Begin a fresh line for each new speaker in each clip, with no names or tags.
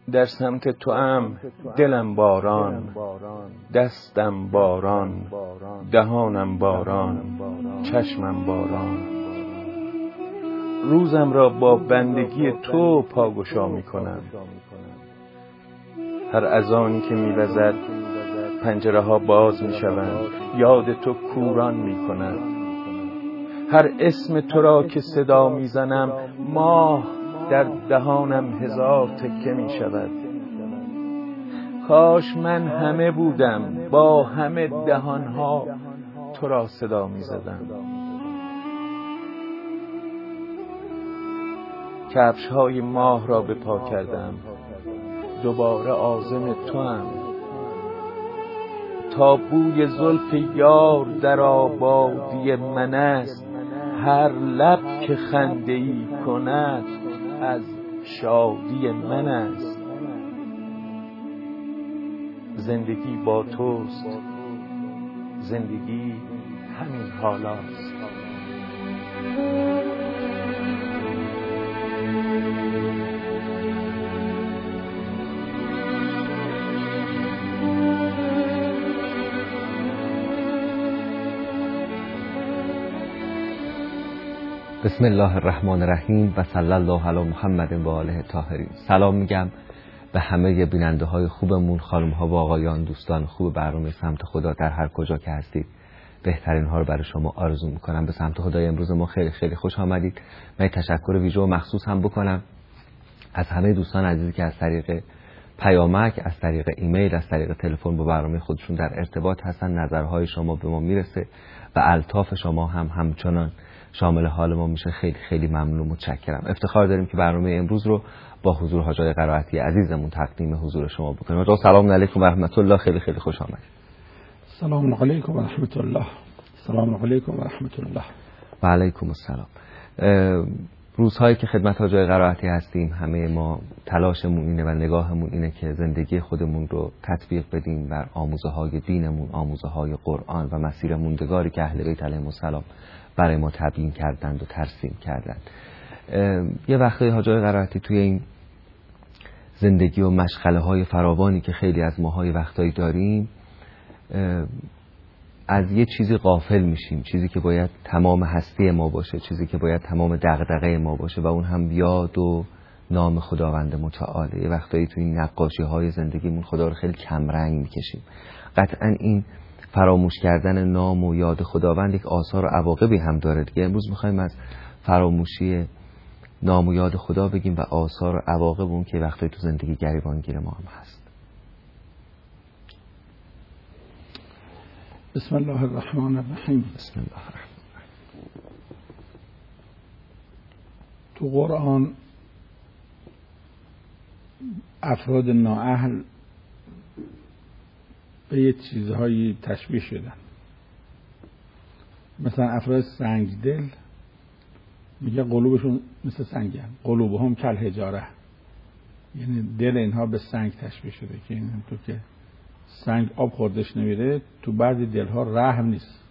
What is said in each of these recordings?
در سمت توام دلم باران، دستم باران، دهانم باران، چشمم باران. روزم را با بندگی تو پاگشا می کنم. هر اذانی که می وزد پنجره ها باز می شوند، یاد تو کوران می کند. هر اسم تو را که صدا می زنم، ماه در دهانم هزار تکه می شود. کاش من همه بودم، با همه دهانها تو را صدا می زدم. کفش های ماه را به پا کردم، دوباره عازم تو هم. تا بوی زلف یار در آبادی من است، هر لب که خنده ای کند از شادی من است. زندگی با توست، زندگی همین حالاست.
بسم الله الرحمن الرحیم و صلی الله علی محمد و آله الطاهرین. سلام میگم به همه بیننده های خوبمون، خانم ها و آقایان، دوستان خوب برنامه سمت خدا در هر کجا که هستید. بهترین ها رو برای شما آرزو میکنم. به سمت خدای امروز ما خیلی خیلی خوش آمدید. من تشکر ویژه و مخصوص هم بکنم از همه دوستان عزیزی که از طریق پیامک، از طریق ایمیل، از طریق تلفن با برنامه خودشون در ارتباط هستن. نظرهای شما به ما میرسه و الطاف شما هم همچنان شامل حال ما میشه. خیلی خیلی ممنون و متشکرم. افتخار داریم که برنامه امروز رو با حضور حاج آقای قرائتی عزیزمون تقدیم حضور شما بکنیم. حاج سلام علیکم و رحمت الله. خیلی خیلی خوش آمدید.
سلام علیکم و رحمت الله. سلام علیکم و رحمت الله.
و علیکم السلام. روزهایی که خدمت حاج آقای قرائتی هستیم، همه ما تلاشمون اینه و نگاهمون اینه که زندگی خودمون رو تطبیق بدیم بر آموزه های دینمون، آموزه های قرآن و مسیر موندگاری که اهل بیت علیهم السلام برای ما تبیین کردند و ترسیم کردند. یه وقتی حاج آقای قرائتی توی این زندگی و مشغله های فراوانی که خیلی از ماهای وقتایی داریم، از یه چیزی غافل میشیم، چیزی که باید تمام هستی ما باشه، چیزی که باید تمام دغدغه ما باشه و اون هم یاد و نام خداوند متعاله. یه وقتایی توی این نقاشی های زندگیمون خدا رو خیلی کم رنگ میکشیم. قطعاً این فراموش کردن نام و یاد خداوند یک آثار و عواقبی هم داره دیگه. امروز میخوایم از فراموشی نام و یاد خدا بگیم و آثار و عواقب اون که وقتی تو زندگی گریبانگیر ما هم هست.
بسم الله الرحمن الرحیم.
بسم الله الرحمن الرحیم.
تو قرآن افراد نااهل به یه چیزهایی تشبیه شدن. مثلا افراد سنگدل میگه قلوبشون مثل سنگه، قلوبهم کالحجاره، یعنی دل اینها به سنگ تشبیه شده که این تو که سنگ آب خوردش نمیره، تو بعضی دلها رحم نیست.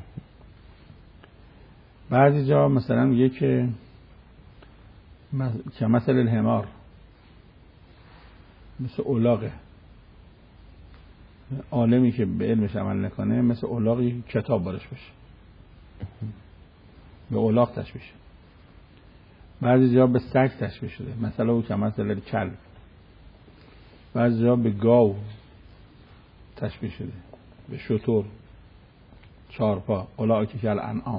بعضی جا مثلا میگه که مثل الحمار، مثل الاغه. عالمی که به علمش عمل نکنه مثل الاغی کتاب بارش بشه، به الاغ تشبیه شده. بعضی جا به سگ تشبیه شده، مثلا او که مثل الکلب. بعضی جا به گاو تشبیه شده، به شتر، چارپا، اولئک کالانعام.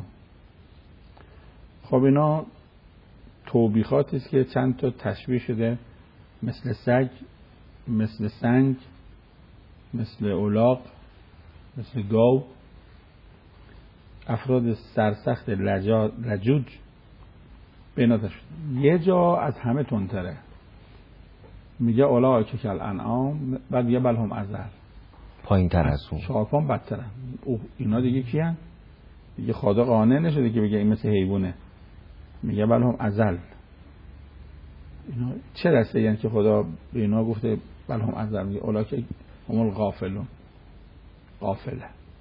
خب اینا توبیخاتی است که چند تا تشبیه شده، مثل سگ، مثل سنگ، مثل الاغ، مثل گاو. افراد سرسخت لجوج بیناتش شده. یه جا از همه تندتره، میگه اولئک کالانعام، بعد یه بل هم اضل،
پایین تر از اون
چارپان بدترن. اینا دیگه کیان؟ دیگه خدا قانع نشده که بگه این مثل حیوانه، میگه بل هم اضل. اینا چه دسته یعنی که خدا به اینا گفته بل هم اضل؟ میگه اولئک هم الغافلون. غافله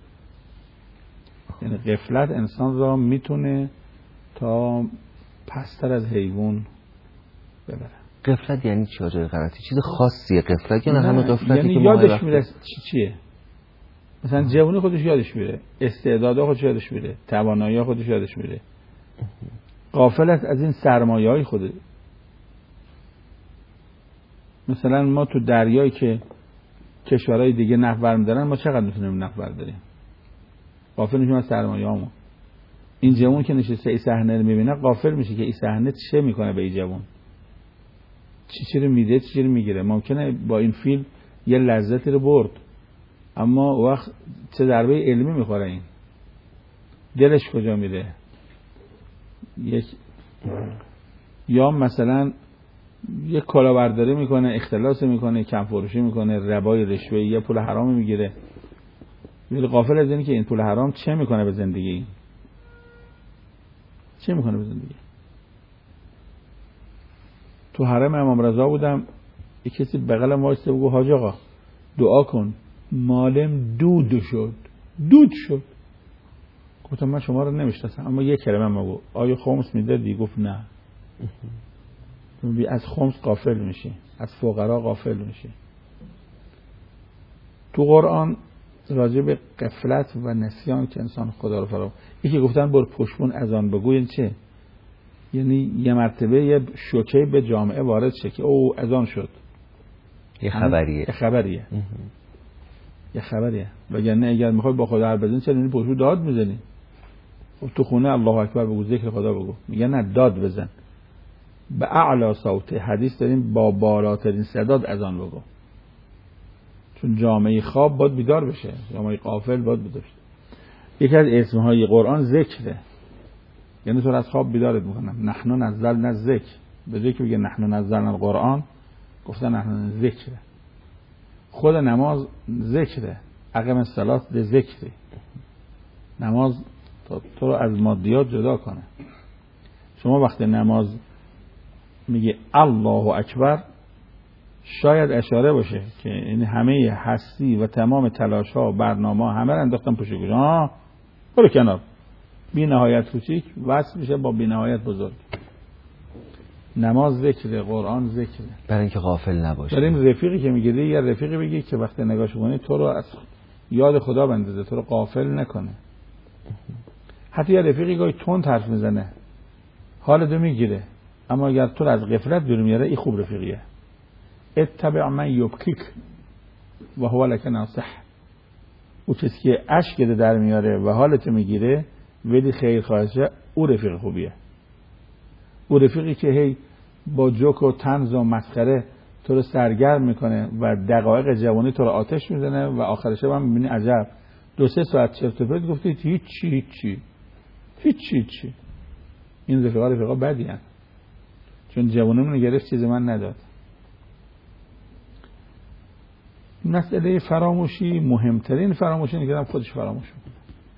یعنی غفلت انسان را میتونه تا پستر از حیوان ببره.
غفلت یعنی چی آقای قرائتی؟ چیز خاصیه غفلت یا نه همه غفلتی
یعنی
که
یادش میره چیه؟ مثلا جوونی خودش یادش میره، استعدادها خودش یادش میره، توانایی خودش یادش میره. غافلت از این سرمایه‌های خوده. مثلا ما تو دریایی که کشورهای دیگه نفت برمی‌دارن ما چقدر میتونیم نفت برداریم؟ غافل میشیم از سرمایه‌هامون. این جوون که نشسته این صحنه رو میبینه غافل میشه که این صحنه چه میکنه به این جوون، چی رو میده، چی رو میگیره. ممکنه با این فیلم یه لذتی رو برد، اما وقت چه ضربه علمی میخوره، این دلش کجا میره. یا مثلا یک کلاهبرداری میکنه، اختلاس میکنه، کم فروشی میکنه، ربای رشوه، یه پول حرامی میگیره، ولی غافل از اینه که این پول حرام چه میکنه به زندگی، چه میکنه به زندگی. تو حرم امام رضا بودم، یک کسی بغلم وایسته بگو حاج آقا دعا کن مالم دود شد. گفتم من شما رو نمیشناسم اما یک کلمه بگو، آیا خمس میدادی؟ گفت نه. از خمس غافل میشی، از فقرا غافل میشی. تو قرآن راجع به غفلت و نسیان که انسان خدا رو فراموش، یکی گفتن برو پشتون اذان بگو، یعنی چه؟ یعنی یه مرتبه یه شوکه به جامعه وارد شه که او اذان شد،
یه خبریه. وگرنه اگر میخوای با خدا حرف بزنی چرا این پشتو داد میزنی؟ تو خونه الله اکبر بگو، ذکر خدا بگو. میگه نه، داد بزن به اعلی صوت. حدیث داریم با بالاترین صدا اذان بگو، چون جامعه خواب باید بیدار بشه، جامعه غافل باید بیدار بشه. یکی از اسمهای قرآن ذکره، یعنی تو از خواب بیدارت میکنم. نحن نزلنا الذکر، به ذکر بگه نحن نزلنا القرآن، گفتن نحن ذکره. خود نماز ذکره، اقم الصلاة ذکری. نماز تو رو از مادیات جدا کنه. شما وقتی نماز میگه الله اکبر، شاید اشاره باشه که این همه هستی و تمام تلاش ها و برنامه ها همه رو انداختن پشت گوش. برو کنار. بی نهایت کوچیک وصل میشه با بی نهایت بزرگ. نماز ذکره، قرآن ذکره، برای اینکه غافل نباشه.
برای این رفیقی که میگیری یه رفیقی بگی که وقتی نگاش کنی تو رو از یاد خدا بندازه، تو رو غافل نکنه. حتی یه رفیقی گاهی تند حرف میزنه، حالت رو میگیره، اما اگر تو رو از غفلت دور میاره، این خوب رفیقیه. اتبع من یبکیک و هو لک ناصح. او کسی که اشک در میاره و حالت میگیره ولی خیر خواهشه، او رفیق خوبیه. او رفیقی که هی با جوک و طنز و مسخره تو رو سرگرم میکنه و دقایق جوانی تو رو آتش میزنه و آخر شب هم میبینی عجب 2-3 ساعت چرت و پرت گفتی، هیچی. این رفیقا بدی هست، چون جوانمون گرفت چیز من نداد. مسئله فراموشی، مهمترین فراموشی اینه که آدم خودش فراموش میکنه.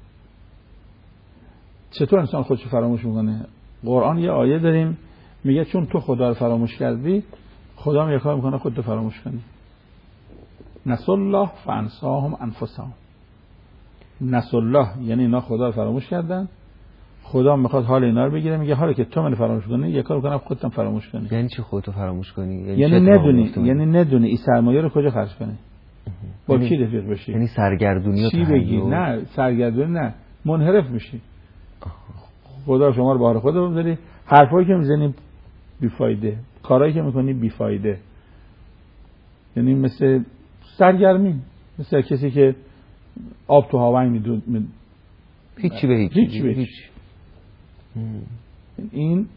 چطور انسان خودش فراموش میکنه؟ قرآن یه آیه داریم میگه چون تو خدا رو فراموش کردی، خدا هم یه کار میکنه خودتو فراموش کنی. نسوا الله فانساهم انفسهم. نسوا الله یعنی اینا خدا رو فراموش کردن، خدا میخواد حال اینا رو بگیره، میگه حالا که تو منو فراموش کنی یه کار میکنم خودت هم فراموش کنی.
یعنی چی خودتو فراموش کنی؟
یعنی ندونی این سرمایه رو کجا خرج کنی، با کی رفیق بشی،
یعنی سرگردونی و
تهیع. نه سرگردونی نه، منحرف میشی. خدا شما رو به حال خودت بذاری، حرفایی که میزنی بیفایده، کارهایی که میکنی بیفایده. یعنی مثل سرگرمی، مثل کسی که آب تو هاون میدود،
هیچی به هیچ. این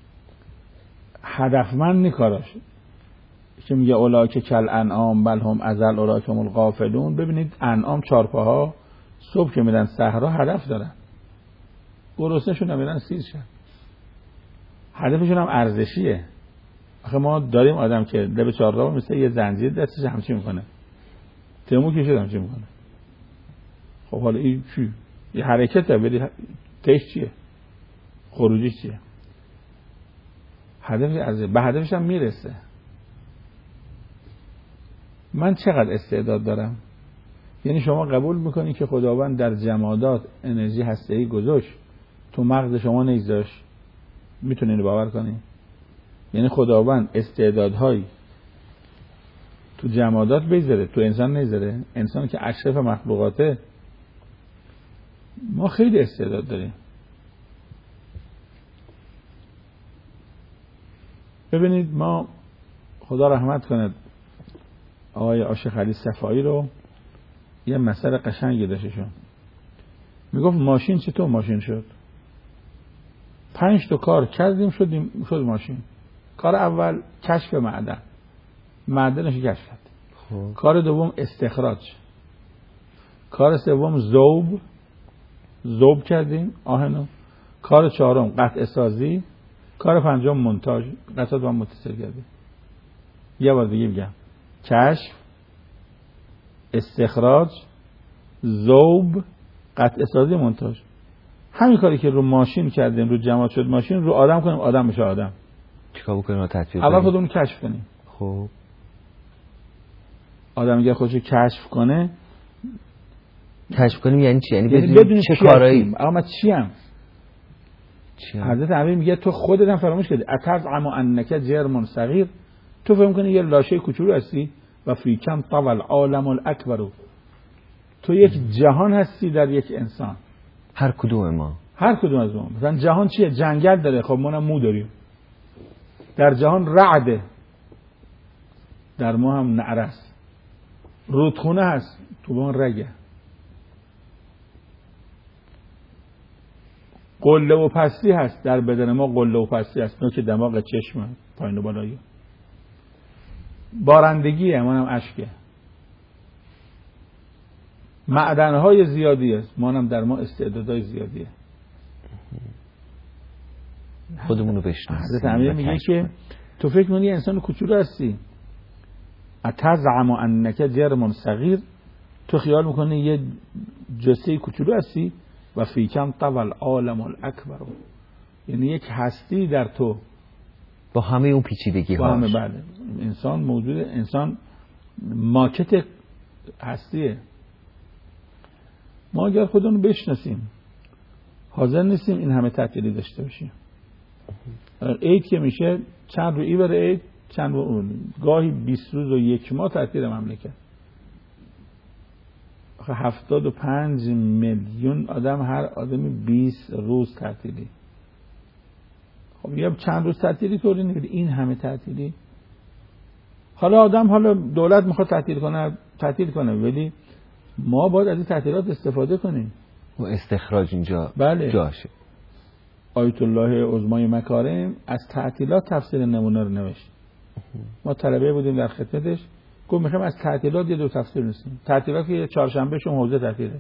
هدفمند نیکاراش که میگه اولئک کل انعام بل هم اضل اولئک هم الغافلون. ببینید انعام 4 پاها صبح که میرن صحرا هدف دارن، گرسنه‌شون نمیرن سیر شن، هدفشون هم ارزشیه. آخه ما داریم آدم که لب چهارراه مثل یه زنجیر دستش همچین میکنه، تمو کشید همچین میکنه. خب حالا این چی؟ یه حرکته، ولی تهش چیه؟ خروجیش چیه؟ هدفش ارزش، به هدفش هم میرسه. من چقدر استعداد دارم؟ یعنی شما قبول میکنی که خداوند در جمادات انرژی هسته‌ای گذاشت، تو مغز شما نگذاشت؟ میتونی اینو باور کنی؟ یعنی خداوند استعدادهایی تو جمادات بذاره، تو انسان نذاره. انسان که اشرف مخلوقاته، ما خیلی استعداد داریم. ببینید ما خدا رحمت کنه آقای عاشق علی صفایی رو، یه مسئله قشنگی داشتشون. میگفت ماشین چطور ماشین شد؟ 5 تا کار کردیم شد ماشین. کار اول کشف معدنش کشف کرد. کار دوم استخراج. کار سوم ذوب کردیم آهنو. کار چهارم قطع سازی. کار پنجم مونتاژ، قطعات با متصل کردیم. یه بار دیگه میگم، کشف، استخراج، ذوب، قطع سازی، مونتاژ. همین کاری که رو ماشین کردیم، رو جماعت شد ماشین، رو آدم کنیم آدم بشه آدم.
چیکار بکنیم؟ تطبیق
اول خودمون کشف کنیم.
خب
آدم اگه خودشو کشف کنه،
کشف کنیم یعنی چی؟ یعنی
بدونیم
چه کارایی.
اما من چیم؟ حضرت امیر میگه تو خودت هم فراموش کردی. اتزعم انک جرم صغیر، تو فهم کنی یه لاشه کوچولو هستی و فی کم طول عالم الاکبر، تو یک جهان هستی در یک انسان.
هر کدوم از ما.
مثلا جهان چیه؟ جنگل داره، خب ما هم مو داریم. در جهان رعده، در ما هم نعره است. رودخونه هست، تو ما رگه. قله و پستی هست، در بدن ما قله و پستی هست، نوک دماغ، چشم، پایین و بالایی. بارندگیه، منم اشکه. معدنهای زیادی است، منم در ما استعدادهای زیادیه.
خودمونو بشناسیم.
حضرت امیر میگه که تو فکر کنی انسان کوچولو هستی. اتزعم انک جرم صغیر، تو خیال میکنی یه جسه کوچولو هستی و فی کم طول عالم الاکبر، یعنی یک هستی در تو
با همه اون پیچیدگی هاش.
بله. انسان موجود، انسان ماکت هستیه. ما اگر خودمون بشناسیم حاضر نیستیم این همه تعطیلی داشته باشیم. عید که میشه چند روزی بره عید، چند روز گاهی 20 روز و 1 ماه تعطیل مملکت. 75 میلیون آدم، هر آدمی 20 روز تعطیلی. خب یه چند روز تعطیلی طوری نمیده، این همه تعطیلی. حالا دولت میخواد تعطیل کنه، ولی ما باید از این تعطیلات استفاده کنیم.
و استخراج اینجا
بله.
جاشه.
آیت الله عظمای مکارم از تعطیلات تفسیر نمونه رو نوشت. ما طلبه بودیم در خدمتش، گفت میخوایم از تعطیلات یه دو تفسیر نویسیم. تعطیلات که چهارشنبه شون حوزه تعطیله.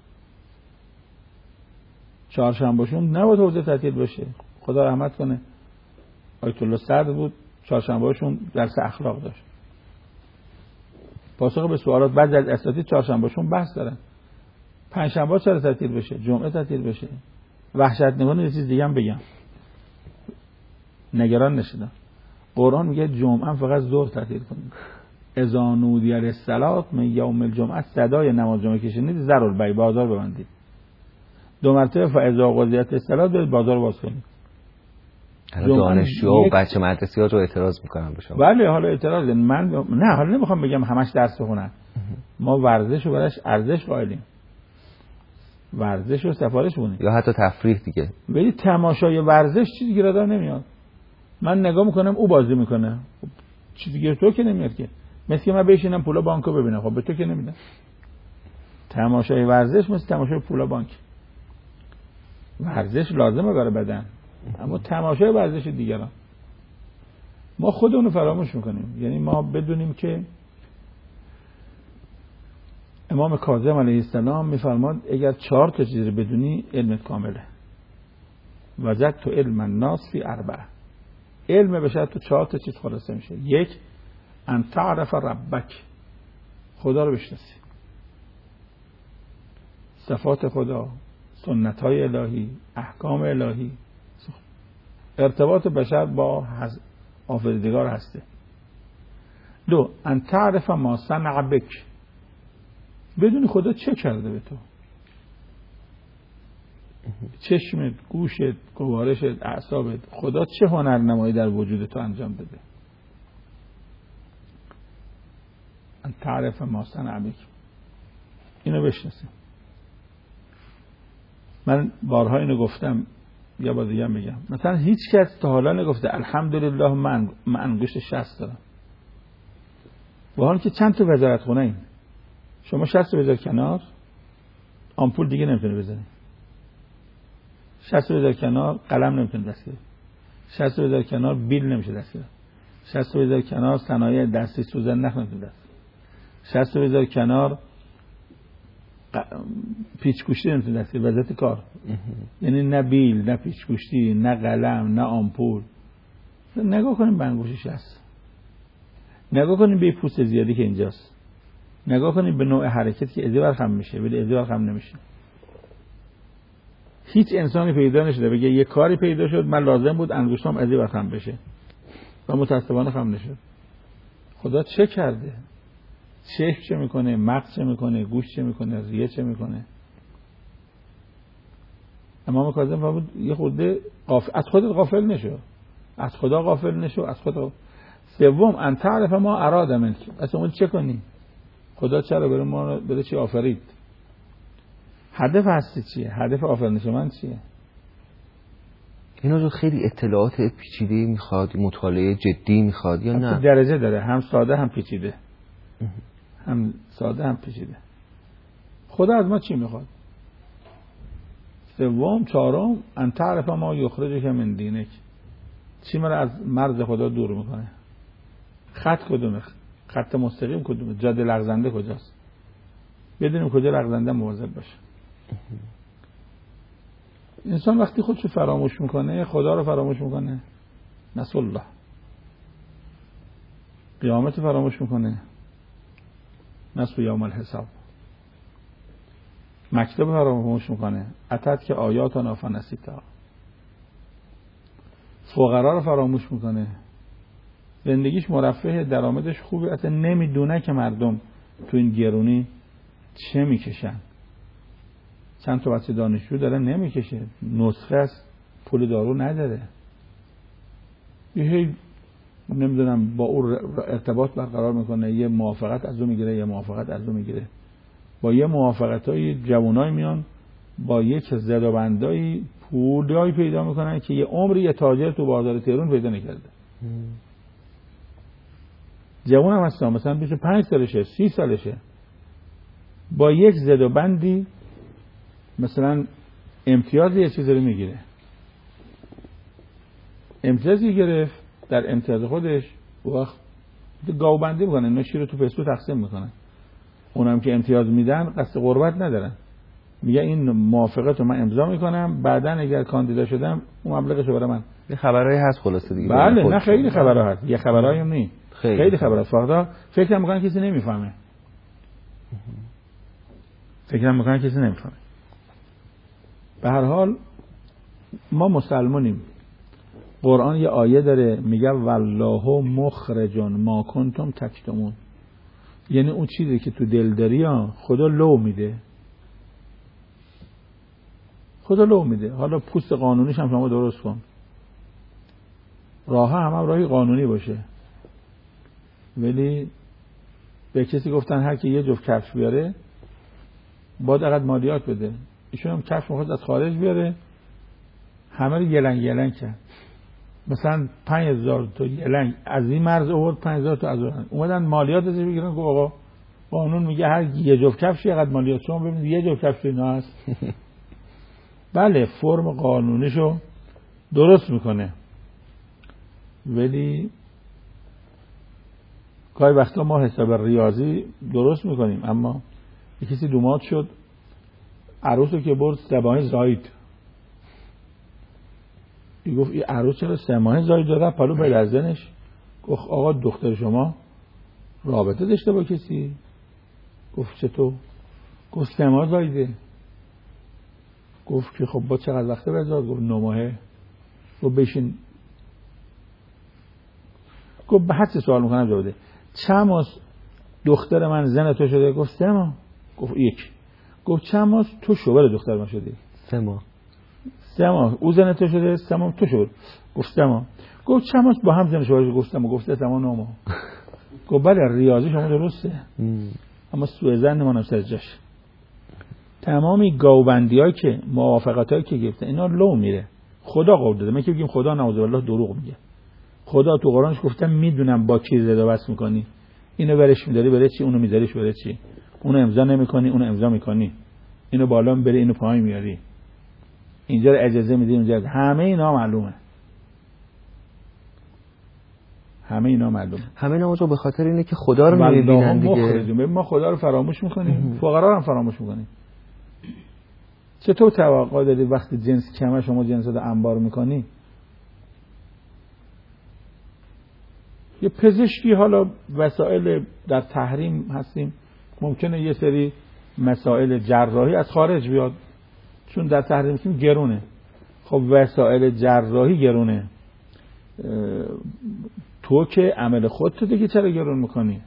چهارشنبه شون نباید حوزه تعطیل باشه. خدا رحمت کنه آیت الله صدر بود، چهارشنبه شون درس اخلاق داشت. پاسخ به سوالات بعد از اساتید چهارشنبه شون بحث دارن. پنجشنبه چرا تعطیل بشه؟ جمعه تعطیل بشه. وحشت نگونه یه چیز دیگه هم بگم، نگران نشدم. قرآن میگه جمعه فقط ظهر تعطیل کنید. اذا نودی للصلاة من یوم الجمعه، صدای نماز جمعه که شنید ذر البیع، بازار ببندید. 2 مرتبه فاذا قضیت الصلاة برید بازار باز کنید.
دانشجو و بچه مدرسی‌ها رو اعتراض میکنن به شما.
بله حالا اعتراض، من نه حالا نمیخوام بگم همش درس بخونن. ما ورزش رو براش ارزش قائلیم. ورزش رو سفارش بونیم.
یا حتی تفریح دیگه.
ولی تماشای ورزش چیزی گیر آدم نمیاد. من نگاه میکنم او بازی میکنه، خب چیزی گیر تو که نمیاد که. مثل که من بشینم پولا بانکو ببینم، خب به تو که نمیدم. تماشای ورزش مثل تماشای پولا بانک. ورزش لازمه برای بدن، اما تماشای ورزش دیگران ما خودمون رو فراموش میکنیم. یعنی ما بدونیم که امام کاظم علیه السلام میفرماد اگر 4 تا چیز رو بدونی علمت کامله. وجدت علم الناس فی 4. علم بشه تو 4 تا چیز خلاصه میشه. 1 ان تعرف ربک، خدا رو بشناسی، صفات خدا، سنت های الهی، احکام الهی، ارتباط بشر با آفریدگار هسته. 2 ان تعرف ما صنع بک، بدونی خدا چه کرده به تو. چشمت، گوشت، گوارشت، اعصابت، خدا چه هنرنمایی در وجود تو انجام بده. ان تعرف ما صنع بک، اینو بشناسیم. من بارها اینو گفتم، یا با دیگه میگم، مثلا هیچ کس تا حالا نگفته الحمدلله من انگشت 60 دارم، با حالی که چند تا وزارت خونه این. شما 60 بذار کنار، آمپول دیگه نمیتونه بزنی. 60 بذار کنار، قلم نمیتونه دست گیره. 60 بذار کنار، بیل نمیشه دست گیره. 60 بذار کنار، صنایع دستی سوزن نمیتونه دست. 60 بذار کنار، پیچ گوشتی نمیتونه دست گیره. وضعیت کار یعنی نه بیل، نه پیچ گوشتی، نه قلم، نه آمپول. نگاه کنیم به انگشت 60، نگاه کنیم به پوست زیادی که اینجاست، نگاه کنیم به نوع حرکتی که ازی برخم میشه ولی ازی برخم نمیشه. هیچ انسانی پیدا نشده بگه یه کاری پیدا شد من لازم بود انگشتام ازی برخم بشه و متاسفانه خم نشد. خدا چه کرده؟ چشم چه میکنه؟ مغز چه میکنه؟ گوش چه میکنه؟ ریه چه میکنه؟ امام کاظم فرمود یه خورده از خودت غافل نشو، از خدا غافل نشو، از خدا. سوم ان تعرف ما اراد منک، اصلا اون چه کنی؟ خدا چرا برای ما بده چی آفرید؟ هدف هستی چیه؟ هدف آفرینش من چیه؟
اینا رو خیلی اطلاعات پیچیده میخواد، مطالعه جدی میخواد یا نه؟
درجه داره، هم ساده هم پیچیده. هم ساده هم پیچیده. خدا از ما چی میخواد؟ سوم، چهارم، ان تعرف ما یخرجک من دینک، چی ما رو از مرز خدا دور میکنه؟ خط کدومه؟ خط مستقیم کدومه؟ جاده لغزنده کجاست؟ بدونیم کجا لغزنده مواظب باشه. انسان وقتی خودشو فراموش میکنه خدا رو فراموش میکنه، نسل الله، قیامت فراموش میکنه، نسل یوم الحساب، مکتب فراموش میکنه، اتت که آیاتنا فنسیتها، فقرا رو فراموش میکنه، زندگیش مرفه، درآمدش خوبه، اصلا نمیدونه که مردم تو این گرونی چه میکشن. چند تا بچه دانشجو داره نمیکشه، نسخه است، پول دارو نداره، یه نمیدونم با اون ارتباط برقرار میکنه، یه موافقت از اون میگیره، یه موافقت از اون میگیره، با یه موافقتای جوانای میان با یک زدابندای پولایی پیدا میکنن که یه عمری یه تاجر تو بازار تهران پیدا نکرده. جوان هم هستن مثلا 25 سالشه، 30 سالشه، با یک زدابندی مثلا امتیاز یه چیزی رو میگیره، امتیازی گرفت، در امتیاز خودش وقت گاوبندی میکنن، اینا شیر رو تو پستو تقسیم میکنن، اونم که امتیاز میدن قصد قربت ندارن، میگه این موافقت رو من امضا میکنم، بعدن اگر کاندیدا شدم اون مبلغشو برای من.
یه خبرایی هست خلاصه دیگه.
بله، نه خیلی خبرها هست، یه خبرایی هم نی، خیلی خبرها. فردا فکر میکنن کسی نمیفهمه، فکر میکنن کسی نمیفهمه. به هر حال ما مسلمانیم، قرآن یه آیه داره میگه والله مخرجون ما کنتم تکتمون، یعنی اون چیزی که تو دل داری خدا لو میده، خدا لو میده. حالا پوست قانونیش هم شما درست کن، راه هم راهی قانونی باشه، ولی به کسی گفتن هر کی یه جفت کفش بیاره باید اقدر مالیات بده، ایشون هم کفش میخواد از خارج بیاره، همه رو یلنگ یلنگ کرد، مثلا 5000 تا یلنگ از این مرز آورد، 5000 تا از اون اومدن مالیات ازش بگیرن. گفت آقا قانون میگه هر یه جفت کفش اینقدر مالیات، شما ببینید یه جفت کفش اینا هست. بله فرم قانونیشو درست میکنه، ولی گاهی وقتا ما حساب ریاضی درست میکنیم، اما کسی دومات شد، عروسو که برد 3 ماه زاید، گفت این عروس چرا 3 ماه زاید داره؟ پلو بلزنش. گفت آقا دختر شما رابطه داشته با کسی؟ گفت چطور؟ گفت 3 ماه زایده. گفت که خب با چقدر وقته بذار؟ گفت 9 ماهه. گفت بشین. گفت به حد سوال میکنم جواب بده، چند ماه دختر من زن تو شده؟ گفت 3 ماه. گفت 1. گفت چند ماه تو شوهر دختر من شدی؟
3 ماه.
3 ماه او زن تو شده، 3 ماه تو شد. گفت 3 ماه. گفت چند ماه با هم زن شده؟ گفتم گفته 3 ماه 9 ماه. گفت بله ریاضی شما درسته اما سوء ظن ما نفس از جاش. تمامی گاوبندی‌هایی که موافقتایی که گرفته اینا لو میره. خدا قول داده. ما که بگیم خدا نعوذ بالله دروغ میگه. خدا تو قرآنش گفته میدونم با کی زد و بس میکنی، اینو برش میداری بره چی، اونو میذاریش بره چی، اونو امضا نمیکنی اونو امضا میکنی، اینو بالا میبری اینو پایین میاری، اینجا رو اجازه میدی اونجا. همه اینا معلومه. همه اینا
به خاطر اینه که خدا رو نمیبینن دیگه.
ما خدا رو فراموش میکنیم، فقرا رو هم فراموش میکنیم. چطور توقع داری وقتی جنس کمه شما جنس رو انبار میکنی؟ یه پزشکی، حالا وسایل در تحریم هستیم، ممکنه یه سری مسائل جراحی از خارج بیاد چون در تحریم هستیم گرونه. خب وسایل جراحی گرونه، تو که عمل خودت دیگه چرا گرون میکنی؟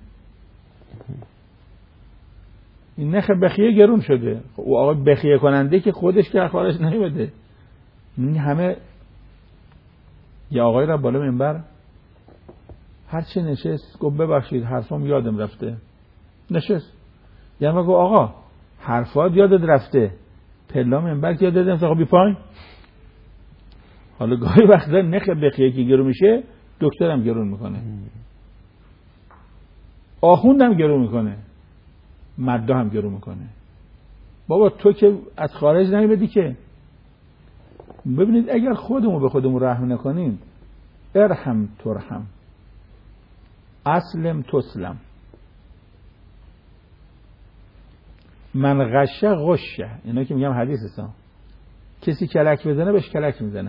این نخ بخیه گرون شده. او آقا بخیه کننده که خودش که خارج نمیده. این همه یه آقای را بالا منبر هرچی نشست گفت ببخشید حرفام یادم رفته. نشست یعنی گفت آقا حرفات یادت رفته، پلا منبر که یادت رفته، خب بی پایین. حالا گاهی وقتا نخ بخیه که گرون میشه دکترم گرون میکنه، آخوندم گرون میکنه، مدده هم گرون میکنه. بابا تو که از خارج نمیدی که. ببینید اگر خودمون به خودمون رحم نکنیم، ارحم ترحم، اسلم تسلم، من غشه غشه. اینا که میگم حدیث است. کسی کلک بزنه بهش کلک میزنه.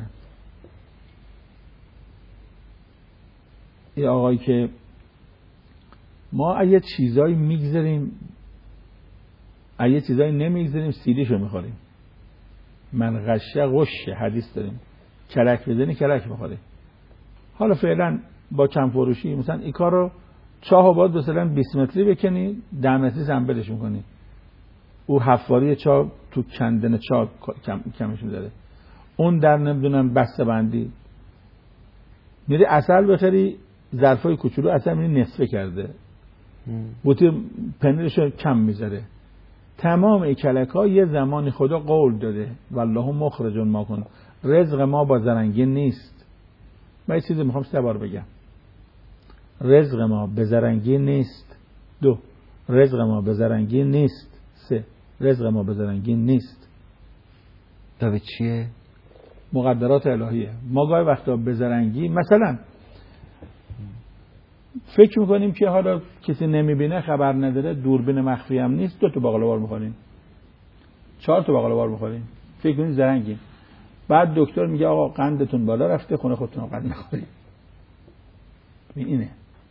این آقایی که ما اگه چیزایی میگذاریم اگه چیزایی نمیگذاریم سیریشو میخوریم. من غشه غشه حدیث داریم، کلک بزنی کلک میخوری. حالا فعلا با کم فروشی مثلا این کار رو چاهو باید مثلا 20 متری بکنی 10 متری زنبلش میکنی، او حفاری چاه تو کندن چاه کمش میذاره، اون در نمیدونم بسته بندی میری عسل بخری ظرفای کوچولو اصلا میری نصفه کرده، بوتی پنیرشو کم میذاره. تمام این کلک ها یه زمانی خدا قول داده والله مخرج ما کن، رزق ما با زرنگی نیست. من یه چیزی میخوام 3 بار بگم، رزق ما به زرنگی نیست. 2 رزق ما به زرنگی نیست. 3 رزق ما به زرنگی نیست.
تا به چیه؟
مقدرات الهیه. ما گاهی وقتا به زرنگی مثلا فکر میکنیم که حالا کسی نمیبینه خبر نداره دوربین مخفی هم نیست، 2 تا باقلوار میخوریم 4 تا باقلوار میخوریم، فکر کنید زرنگی. بعد دکتر میگه آقا قندتون بالا رفته، خونه خودتون قند نخورید. اینه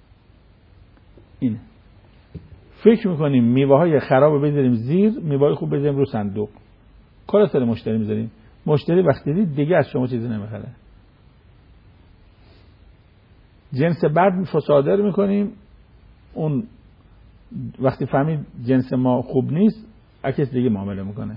فکر میکنیم میوه های خراب بذاریم زیر، میوه های خوب بذاریم رو صندوق، کار سر مشتری میذاریم. مشتری وقتی دید دیگه از شما چیزی نمیخره. جنس بعد صادر میکنیم، اون وقتی فهمید جنس ما خوب نیست کس دیگه معامله میکنه.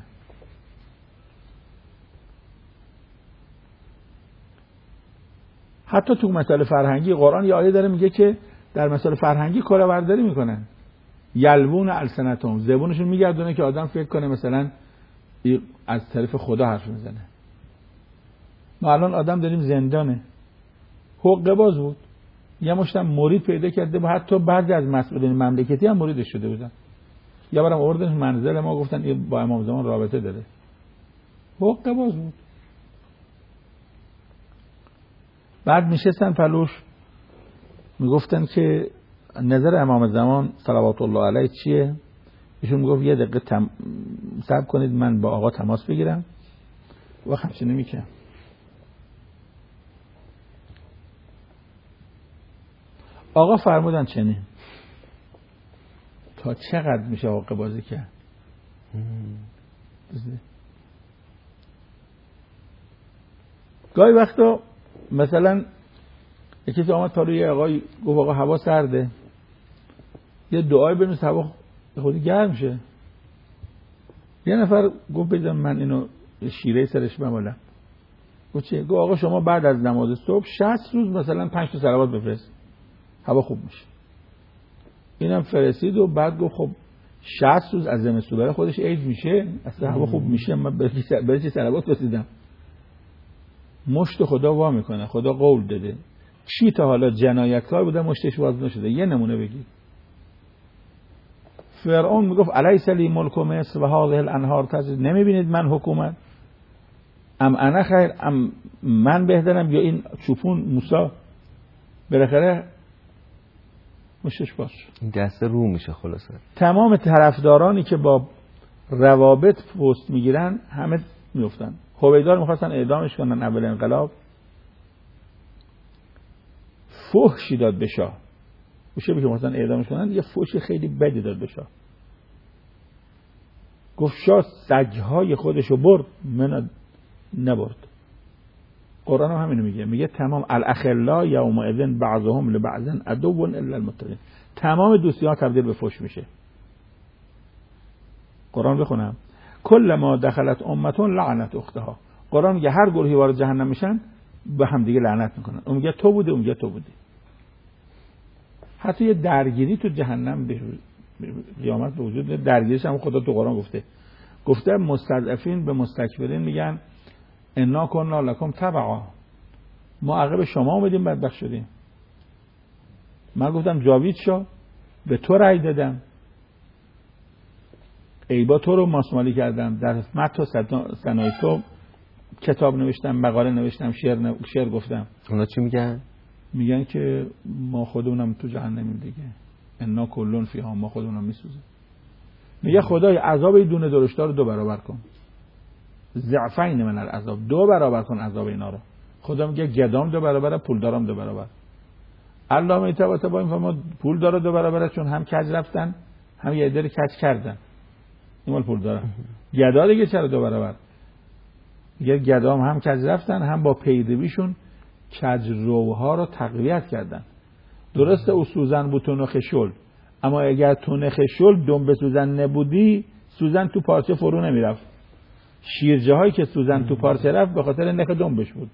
حتی تو مسائل فرهنگی قرآن یه آیه داره میگه که در مسائل فرهنگی کلاهبرداری میکنن، یلوون السنتهم، زبونشون میگردونه که آدم فکر کنه مثلا از طرف خدا حرف میزنه. ما الان آدم داریم زندانه، حقه باز بود، یه مشتم مرید پیدا کرده و حتی بعضی از مسئولین مملکتی هم مریدش شده بودن. یه بارم آوردن منزل ما گفتن این با امام زمان رابطه داره، حقه باز بود. بعد میشستن پلوش میگفتن که نظر امام زمان صلوات الله علیه چیه؟ ایشون میگفت یه دقیقه صبر کنید من با آقا تماس بگیرم و همچنین میکنم. آقا فرمودن چنین. تا چقدر میشه حقه بازی کرد؟ گاهی وقتا مثلا یکی آمد تا روی آقای گفت آقا هوا سرده، یه دعای بنویس هوا خودی گرم شه. یه نفر گفت بذار من اینو شیره سرش بمالم، گفت چه؟ گفت آقا شما بعد از نماز صبح 60 روز مثلا 5 تا صلوات بفرست، هوا خوب میشه. اینم فرستید و بعد گفت خب 60 روز از زمستون برای خودش عید میشه، اصلا هوا خوب میشه، من برای چی صلوات رسیدم؟ مشت خدا وا میکنه، خدا قول داده. چی تا حالا جنایتکار بوده مشتش باز نشده؟ یه نمونه بگی. فرعون میگفت الیس لی ملک مصر و هذه الانهار تجری، نمیبینید من حکومت؟ ام انا خیر ام من بهترم یا این چوپون موسی؟ بالاخره مشتش باز شد.
این دسته رو میشه. خلاصه
تمام طرفدارانی که با روابط پست میگیرن همه میفتن. هویدا میخواستن اعدامش کنن اول انقلاب، فحشی داد به شاه. میشه که مثلا اعدامش کنن، یه فحش خیلی بدی داد به شاه. گفت شاه سگهای خودشو برد، من نبرد. قرآن هم همینو میگه تمام الاخلا یومئذ بعضهم لبعض عدو الا المتقین. تمام دوستی ها تبدیل به فحش میشه. قرآن بخونم کل ما دخلت امتون لعنت اختها. قرآن میگه هر گروهی وارد جهنم میشن به هم دیگه لعنت میکنن. اون میگه تو بوده، اون میگه تو بودی. حتی یه درگیری تو جهنم به قیامت به وجود میاد. درگیریش هم خدا تو قرآن گفته مستضعفین به مستکبرین میگن انا کنا لکم تبعا، ما عقب شما اومدیم بدبخت شدیم. من گفتم جاوید شو، به تو رأی دادم، عیبا تو رو ماسمالی کردم، در مدح و ثنای تو کتاب نوشتم، مقاله نوشتم، شعر گفتم.
اونا چی میگن؟
میگن که ما خودمونم تو جهنمیم دیگه، انا کلون فیها، ما خودمونم میسوزیم. میگه خدای عذاب دونه درشتار رو 2 برابر کن، ضعفین من العذاب، 2 برابر کن عذاب اینا رو. خدا میگه گدام 2 برابره، پول دارم 2 برابر. الله میتابت با این فما پول داره 2 برابره، چون هم کج رفتن هم یه عده کج کردن. این مال پول داره. گدا دیگه چرا 2 برابر؟ میگه گدام هم کج رفتن هم با پیرویشون کج روها رو تقویت کردن. درسته او سوزن بود تو نخ شل، اما اگر تو نخ شل دنبه سوزن نبودی، سوزن تو پارچه فرو نمیرفت. شیرجه هایی که سوزن تو پارچه رفت به خاطر نخ دنبش بود.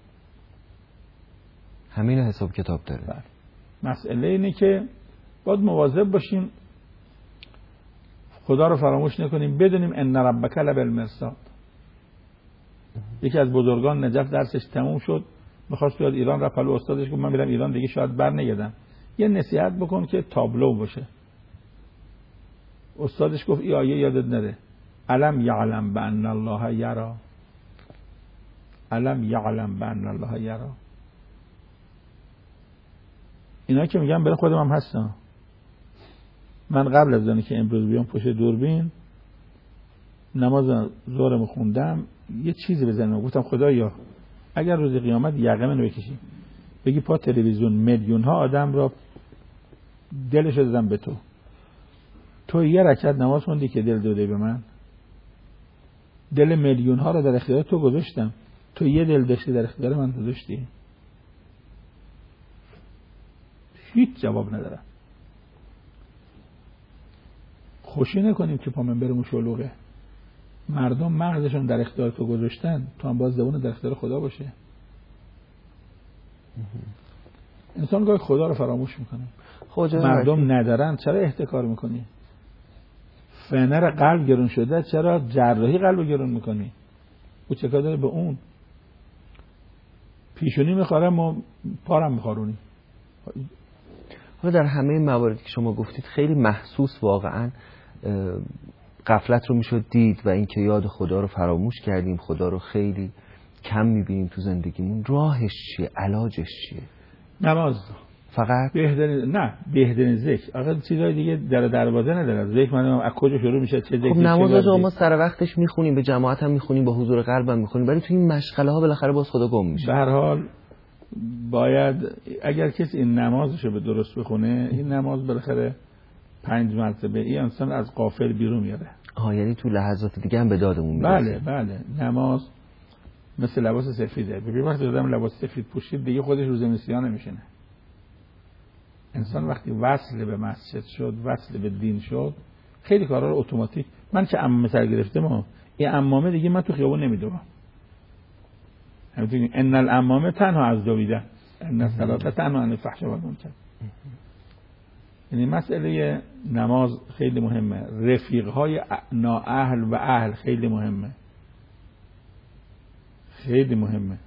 همین حساب کتاب داره.
مسئله اینه که باید مواظب باشیم خدا رو فراموش نکنیم، بدونیم ان ربک لبالمرصاد. یکی از بزرگان نجف درسش تموم شد، می‌خواست بیاد ایران، رفت پلو استادش گفت من میرم ایران دیگه شاید برنگردم، یه نصیحت بکن که تابلو باشه. استادش گفت این آیه یادت نره، الم یعلم بان الله یرا، الم یعلم بان الله یرا. اینا که میگم برای خودم هم هستم. من قبل از اینکه که امروز بیام پشت دوربین نماز ظهر میخوندم، یه چیزی بزنم، گفتم خدایا اگر روز قیامت یقه منو بکشی، بگی پا تلویزیون میلیون ها آدم را دلش دادم به تو یه رکعت نماز خوندی که دل داده به من، دل میلیون ها را در اختیار تو گذاشتم، تو یه دل داشتی در اختیار من گذاشتی. هیچ جواب ندارم. خوشی نکنیم که پا من برمون شلوغه. مردم مغزشون در اختیار تو گذاشتن، تو هم باز زبون در اختیار خدا باشه. انسان گاهی خدا رو فراموش میکنه. مردم ندارن چرا احتکار میکنی؟ فنر قلب گرون شده چرا جراحی قلب گرون میکنی؟ او چه کار داره به اون؟ پیشونی میخواره ما پارم میخارونی.
حالا در همه مواردی که شما گفتید خیلی محسوس واقعا غفلت رو میشد دید و اینکه یاد خدا رو فراموش کردیم، خدا رو خیلی کم میبینیم تو زندگیمون. راهش چیه؟ علاجش چیه؟
نماز
فقط؟
بهترین ذکر. آخه چیزای دیگه در دروازه نداره. ذکر من از کجا شروع میشه؟ چه ذکری؟
خب نماز رو ما سر وقتش میخونیم، به جماعت هم میخونیم، با حضور قلب هم میخونیم، ولی تو این مشغله ها بالاخره باز خدا گم میشه.
به هر حال باید اگر کسی این نمازشو به درست بخونه، این نماز بالاخره 5 مرتبه این انسان از غافل بیرون میاره.
یعنی تو لحظات دیگه هم به دادمون میرسه.
بله. نماز مثل لباس سفیده. ببین وقتی آدم لباس سفید پوشید دیگه خودش رو زمستیان نمیشینه. انسان وقتی وصل به مسجد شد، وصل به دین شد، خیلی کارا رو اتوماتیک. من که عمامه سر گرفتم، این عمامه دیگه من تو خیابون نمیدوام. همینطوری ان الامامه تنها از دویدن، ان الصلاه تنها عن الفحشاء والمنکر. یعنی مسئله نماز خیلی مهمه، رفیقهای نااهل و اهل خیلی مهمه، خیلی مهمه.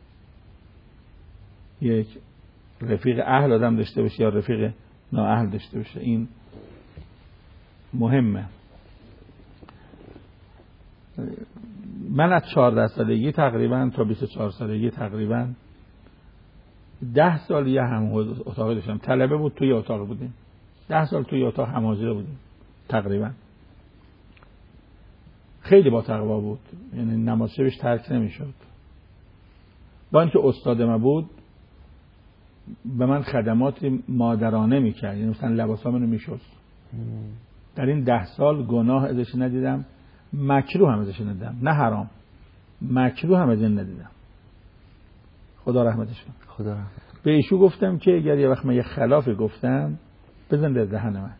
یک رفیق اهل آدم داشته باشه یا رفیق نااهل داشته باشه، این مهمه. من از 14 سالگی تقریبا تا 24 سالگی تقریبا 10 سال یه هم اتاقی داشتم. طلبه بود، توی اتاق بودیم 10 سال، توی اتاق هماجره بودیم تقریبا. خیلی با تقوا بود، یعنی نماز شبش ترک نمیشد. با اینکه استاد ما بود به من خدمات مادرانه میکرد، یعنی مثلا لباسامونو میشست. در این 10 سال گناه ازش ندیدم، مکروه هم ازش ندیدم، نه حرام، مکروه هم ازش ندیدم. خدا رحمتش کنه.
خدا رحمت.
به ایشو گفتم که اگر یه وقت من یه خلافی گفتم بزن در دهن من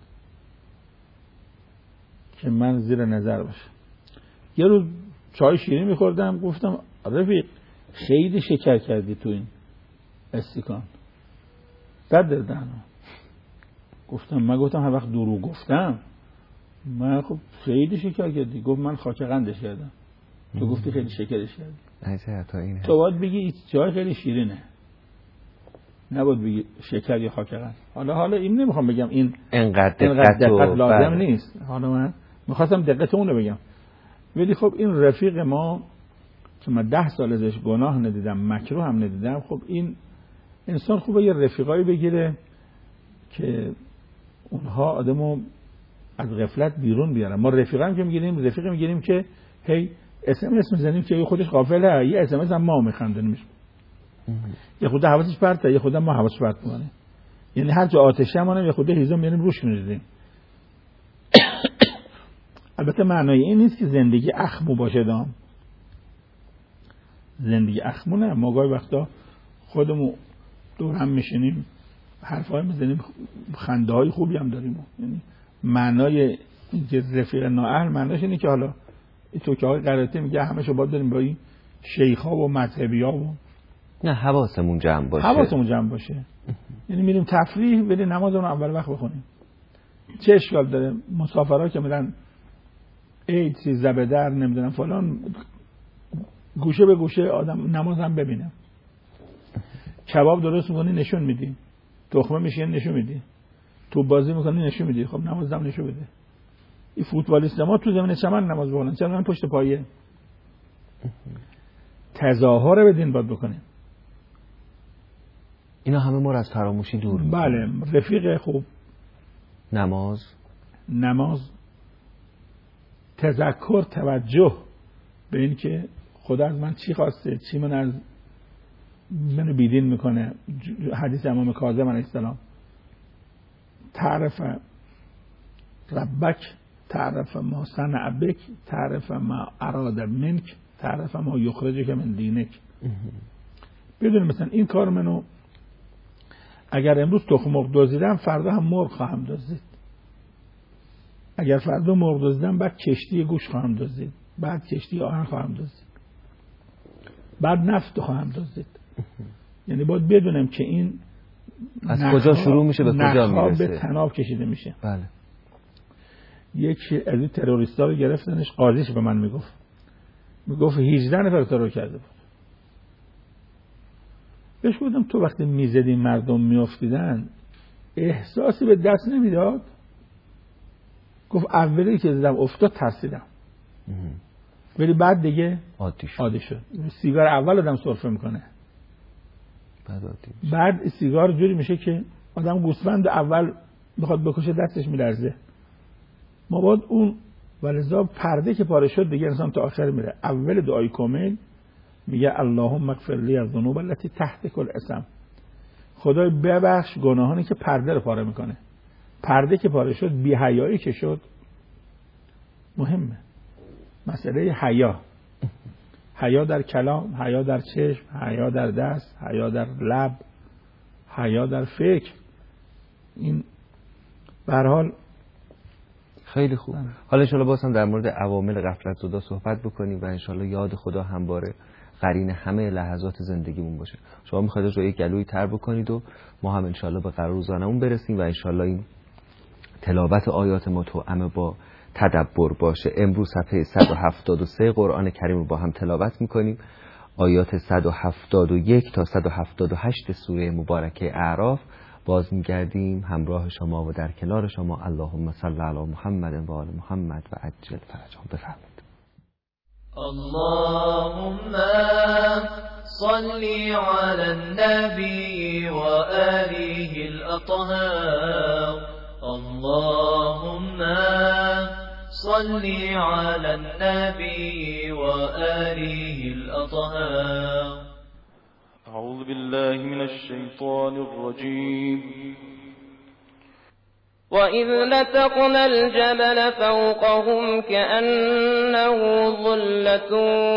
که من زیر نظر باشه. یه روز چای شیرین میخوردم، گفتم رفیق خیلی شکر کردی تو این استکان، بعد در دهنم. من گفتم هر وقت دروغ گفتم؟ من خب خیلی شکر کردی. گفت من خاک قندش کردم، تو گفتی خیلی شکرش کردی. تو باید بگی این چای خیلی شیرینه، نباید بگی شکر یا خاک قند. حالا این نمیخوام بگم این
انقدر دقت
لازم نیست، حالا من میخواستم دقت اون رو بگم. ولی خب این رفیق ما که من 10 سال ازش گناه ندیدم، مکروه هم ندیدم، خب این انسان خوبه یه رفیقایی بگیره که اونها آدمو از غفلت بیرون بیارن. ما رفیقام که میگیریم، رفیق میگیریم که هی SMS میزنیم که خودش غافله، یه SMS هم ما میخندونیمش، یه خود حواسش پرته، یه خود ما حواسش پرت میکنه. یعنی هر جا آتش همونم یه خود هیزم میاریم روش میریزیم. البته معنای این نیست که زندگی اخمو باشه دام، زندگی اخمو نه. ما گاهی وقتا خودمون دور هم میشینیم حرفای میزنیم، خنده های خوبی هم داریم. یعنی معنای اینکه رفیق نااهل معناش اینه که حالا این توکه های قرائتی میگه همشو باید داریم با این شیخ ها و مذهبی ها و
نه، حواسمون جمع باشه. یعنی میریم تفریح، ولی نمازمون اول وقت بخونیم. چه اشکال داره مسافرها که میرن عید 13 به در نمیدونم فلان، گوشه به گوشه آدم نماز هم ببینه. کباب درست میکنی نشون میدی، تخمه میشه نشون میدی، تو بازی میکنی نشون میدی، خب نماز هم نشون بده. این فوتبالیست ما تو زمین چمن نماز بخونن، چرا پشت پایه؟ تظاهر به دین باید بکنیم. اینا همه ما رو از فراموشی دور میکنه.
بله، رفیق خوب نماز تذکر، توجه به این که خدا از من چی خواسته، چی منو بیدین میکنه. حدیث امام کاظم علیه السلام، تعرف ربک، تعرف ما صنع بک، تعرف ما اراد منک، تعرف ما یخرجک من دینک. بدون مثلا این کار منو اگر امروز تخم مرغ دزدیدم، فردا هم مرغ خواهم دزدید. اگر فردا مرغ دزدیدم، بعد کشتی گوش خواهم دزدید، بعد کشتی آهن خواهم دزدید، بعد نفت خواهم دزدید. یعنی باید بدونم که این
از کجا شروع میشه به کجا میرسه،
به تناب کشیده میشه.
بله.
یکی از این تروریستا رو گرفتنش، قاضیش به من میگفت 18 نفر ترور کرده بود. بهش گفتم تو وقتی میزدی مردم میافتیدن احساسی به دست نمیداد؟ گفت اولی که زدم افتاد ترسیدم، ولی بعد دیگه عادی شد. سیگار اول آدم سرفه میکنه، بعد سیگار جوری میشه که آدم گوسفند اول بخواد بکشه دستش میلرزه. ما باید اون ولذا پرده که پاره شد دیگه انسان تا آخر میره. اول دعای کامل میگه اللهم اغفر لی الذنوب التي تحت كل اسم، خدای ببخش گناهانی که پرده رو پاره میکنه. پرده که پاره شد، بی حیایی که شد، مهمه. مسئله حیا در کلام، حیا در چشم، حیا در دست، حیا در لب، حیا در فکر. این به هر حال
خیلی خوب. حالا انشالله باز هم در مورد عوامل غفلت زدا صحبت بکنیم و انشالله یاد خدا همواره قرین همه لحظات زندگیمون باشه. شما میخواید رو یک گلوی تر بکنید و ما هم انشالله به قرار روزانمون برسیم و انشالله این تلاوت آیات متوأمه با تدبر باشه. امروز صفحه 173 قرآن کریم رو با هم تلاوت میکنیم، آیات 171 تا 178 سوره مبارکه اعراف. باز میگردیم همراه شما و در کنار شما. اللهم صل علی محمد و آل محمد و عجل فرجهم. بفرمایید.
اللهم صل على النبي وآله الأطهار. اللهم صل على النبي وآله الأطهار.
أعوذ بالله من الشيطان الرجيم.
وإذ نتقنا الجبل فوقهم كأنه ظلة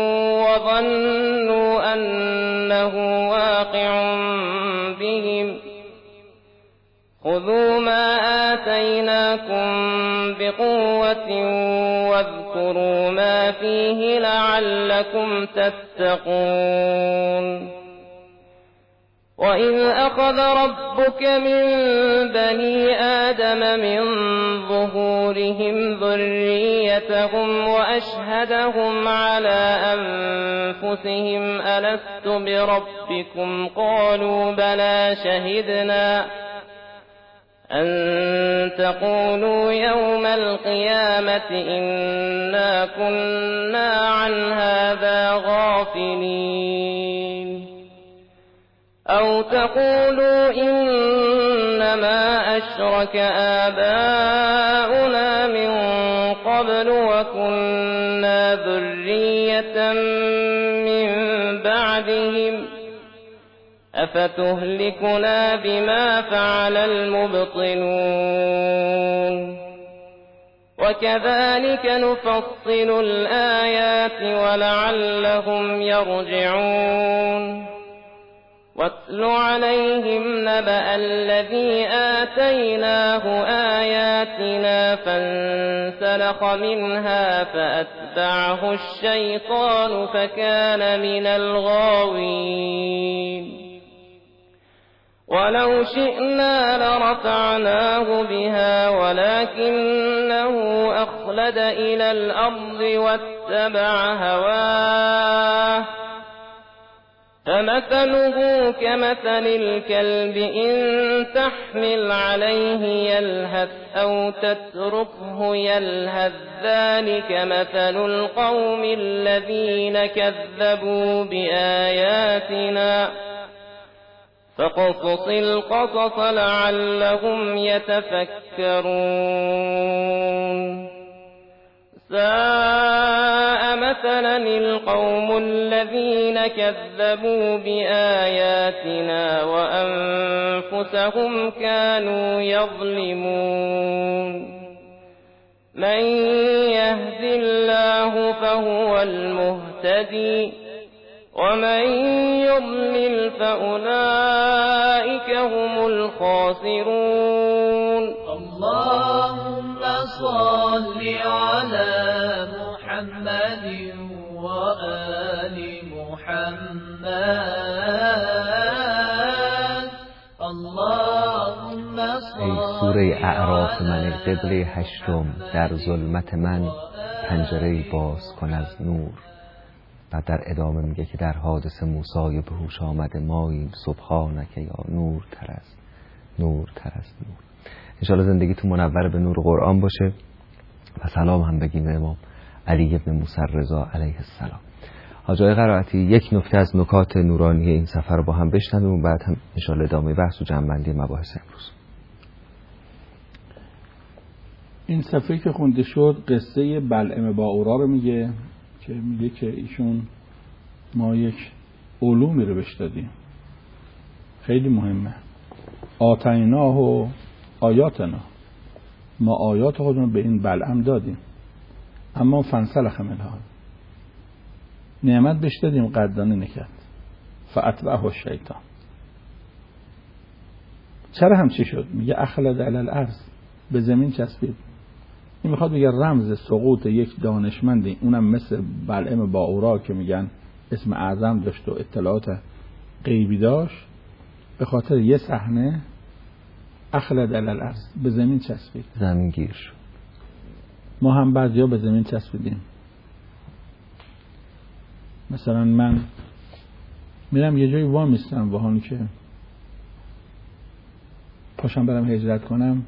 وظنوا أنه واقع بهم خذوا ما آتيناكم بقوة واذكروا ما فيه لعلكم تتقون. وإذ أخذ ربك من بني آدم من ظهورهم ذريتهم وأشهدهم على أنفسهم ألست بربكم قالوا بلى شهدنا أن تقولوا يوم القيامة إنا كنا عن هذا غافلين أو تقولوا إنما أشرك آباؤنا من قبل وكنا ذرية من بعدهم أفتهلكنا بما فعل المبطلون وكذلك نفصل الآيات ولعلهم يرجعون. واتل عليهم نبأ الذي آتيناه آياتنا فانسلخ منها فأتبعه الشيطان فكان من الغاوين. ولو شئنا لرفعناه بها ولكنه أخلد إلى الأرض واتبع هواه فمثله كمثل الكلب إن تحمل عليه يلهث أو تتركه يلهث ذلك مثل القوم الذين كذبوا بآياتنا فاقصص القصص لعلهم يتفكرون. ساء مثلا القوم الذين كذبوا بآياتنا وأنفسهم كانوا يظلمون. من يهد الله فهو المهتدي ومن يضلل فأولئك هم الخاسرون.
اللهم صل على محمد وآل محمد. اللهم صل.
ای سوره اعراف من قبله هشتم، در ظلمت من پنجره باز کن از نور. و در ادامه میگه که در حادث موسی به هوش آمده ماییم سبحانک یا نور تر است نور. انشاءالله زندگیتون منور به نور قرآن باشه و سلام هم بگیم به امام علی ابن موسی رضا علیه السلام. حاج آقای قرائتی یک نکته از نکات نورانی این سفر رو با هم بشنویم و بعد هم انشاءالله ادامه بحث و جمع‌بندی مباحث امروز.
این صفحه که خونده شد قصه بلعم باعورا رو میگه که ایشون ما یک علومی رو بهش دادیم خیلی مهمه. آتیناه و آیاتنا، ما آیات خودمون به این بلعم دادیم اما فنسلخ منها، نعمت بهش دادیم قدردانی نکرد. فاتبعه الشیطان. چرا همچی شد؟ میگه اخلد علی الارض، به زمین چسبید. این میخواد بگه رمز سقوط یک دانشمندی، اونم مثل بلعم باعورا که میگن اسم اعظم داشت و اطلاعات غیبی داشت، به خاطر یه صحنه اخلد علی الارض، به زمین چسبید،
زمین گیر شد.
ما هم بعضیا به زمین چسبیدیم. مثلا من میرم یه جایی وا میستم واهان که پاشم برم هجرت کنم،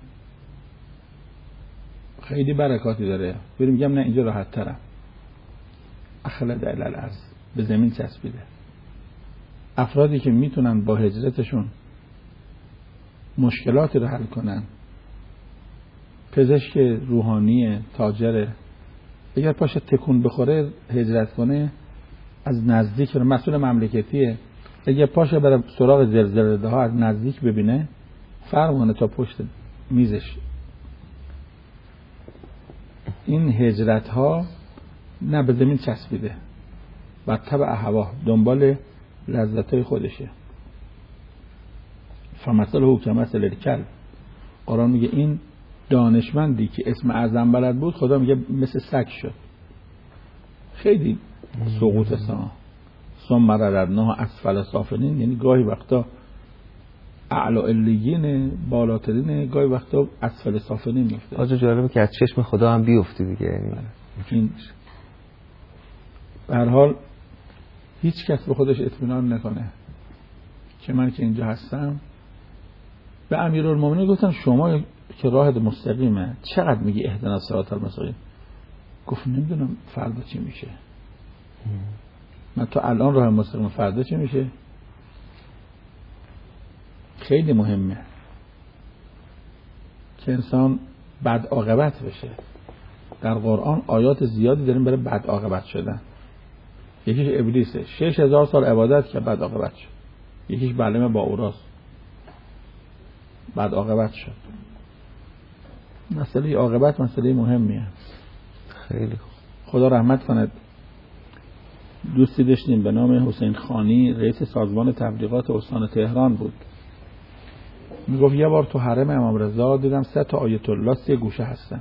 خیلی برکاتی داره، بریم میگم نه اینجا راحت ترم. اخلد علی الارض، به زمین چسبیده. افرادی که میتونن با هجرتشون مشکلاتی رو حل کنن، پزشک روحانی تاجر، اگر پاشه تکون بخوره هجرت کنه، از نزدیک رو مسئول مملکتیه، اگر پاشه بره سراغ زلزله ها از نزدیک ببینه، فرمانه تا پشت میزش. این هجرت ها نه به زمین چسبیده، بر تبع هوا، دنبال لذت های خودشه. فمثله کمثل الکلب، قرآن میگه این دانشمندی که اسم اعظم بلد بود، خدا میگه مثل سگ شد. خیلی سقوط سما. ثم رددناه اسفل سافلین، یعنی گاهی وقتا اعلی علیین بالاترین، گاهی وقتا اسفل سافلین میفته.
آجا جالبه که از چشم خدا هم بیفتی دیگه.
این به هر حال هیچ کس به خودش اطمینان نکنه که من که اینجا هستم. به امیرالمومنین گفتن شما که راهت مستقیمه، چقدر میگی اهدنا الصراط المستقیم؟ گفت نمیدونم فردا چی میشه. من تا الان راه مستقیم، فردا چی میشه؟ خیلی مهمه که انسان بد عاقبت بشه. در قرآن آیات زیادی داریم برای بد عاقبت شدن. یکیش ابلیسه، 6000 سال عبادت که بد عاقبت شد. یکیش بلعم باوراست، بد عاقبت شد. مسئله عاقبت مسئله مهمیه.
خیلی خوب.
خدا رحمت کند. دوستی داشتیم به نام حسین خانی، رئیس سازمان تبلیغات استان تهران بود. میگفت یه بار تو حرم امام رضا دیدم 3 تا آیت الله 3 گوشه هستن.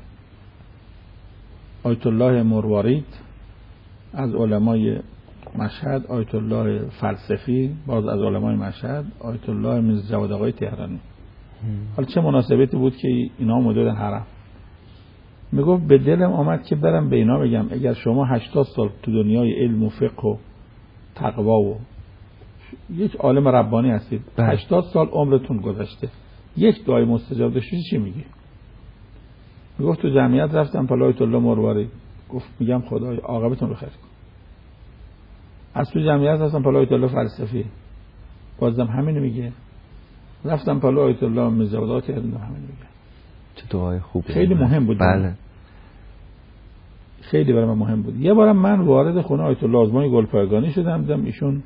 آیت الله مروارید از علمای مشهد، آیت الله فلسفی باز از علمای مشهد، آیت الله میرزا جواد آقای تهرانی. حالا چه مناسبتی بود که اینا اومدن حرم؟ میگفت به دلم آمد که برم به اینا بگم اگر شما 80 سال تو دنیای علم و فقه و تقوا و یک عالم ربانی هستید، 80 سال عمرتون گذشته، یک دعای مستجاب داشتید، چی میگی؟ میگفت تو جمعیت رفتم پلو آیت الله مرواری، گفت میگم خدای عاقبتون رو خیر کن. از تو جمعیت رفتم پلو آیت الله فلسفی، بازم همین میگه. رفتم پلو آیت الله مزودات، همین میگه.
چه دعای خوبه.
خیلی مهم بود.
بله.
خیلی برای من مهم بود. یه بارم من وارد خونه آیت الله آزمایی گلپایگانی شدم، دیدم ایشون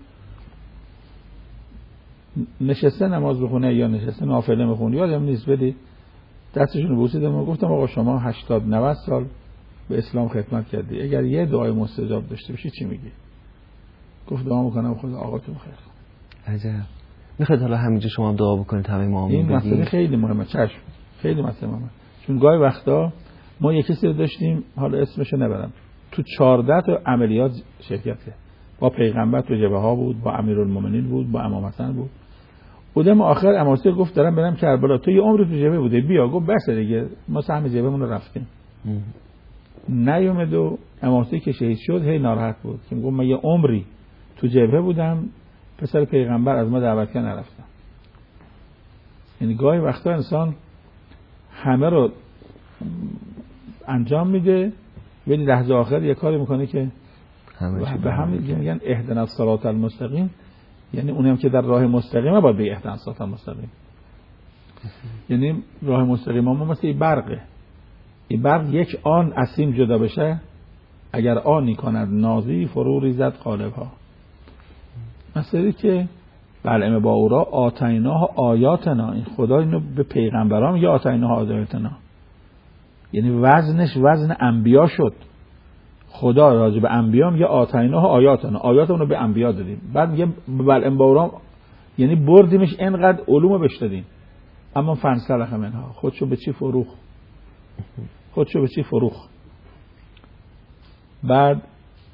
نشسته نماز بخونه یا نشسته نافله میخونه، یادم نیست، ولی دستشون رو بوسیدم و گفتم آقا شما 80-90 سال به اسلام خدمت کردی، اگر یه دعای مستجاب داشته باشی چی میگی؟ گفت دعا میکنم خدا آقاتون خیر کنه.
عجب. میخواید حالا همینجا شما هم دعا بکنید همه ما
این مسئله خیلی مهمه. چشم، خیلی مسئله مهمه. چون گاهی وقتا ما یک کسی رو داشتیم، حالا اسمشو نبرم، تو 14 تا عملیات شرکت کرد. با پیغمبر تو جبهه ها بود، با امیرالمومنین بود، با امام حسن بود. بودم آخر امام حسین گفت دارم برم کربلا، تو یه عمر تو جبهه بوده، بیا. گفت بس دیگه، ما سهم جبهمون رو رفتیم. نیومد و امام حسین که شهید شد هی ناراحت بود که میگم من یه عمری تو جبهه بودم، پسر پیغمبر از ما دعوت کرد نرفتم. یعنی گاهی وقتا انسان همه رو انجام میده ولی لحظه آخر یه کاری میکنه که به همین میگن اهدنا الصراط المستقیم، یعنی اونم که در راه مستقیمه باید به اهدنا الصراط المستقیم. یعنی راه مستقیم ما مثل این برقه. این برق یک آن از سیم جدا بشه، اگر آنی کند نازی فرو ریزد قالبها. مثلا که بلعم با اورا آتیناه آیاتنا، این خدا اینو به پیغمبران میگه آتیناه آیاتنا، یعنی وزنش وزن انبیا شد. خدا راجع به انبیا میگه آتیناه آیاتنا، آیاتونو به انبیا دادیم. بعد میگه بلعم با اورا یعنی بردیمش اینقدر علومو بهش دادیم، اما فنسلخ منها، خودشو به چی فروخ. بعد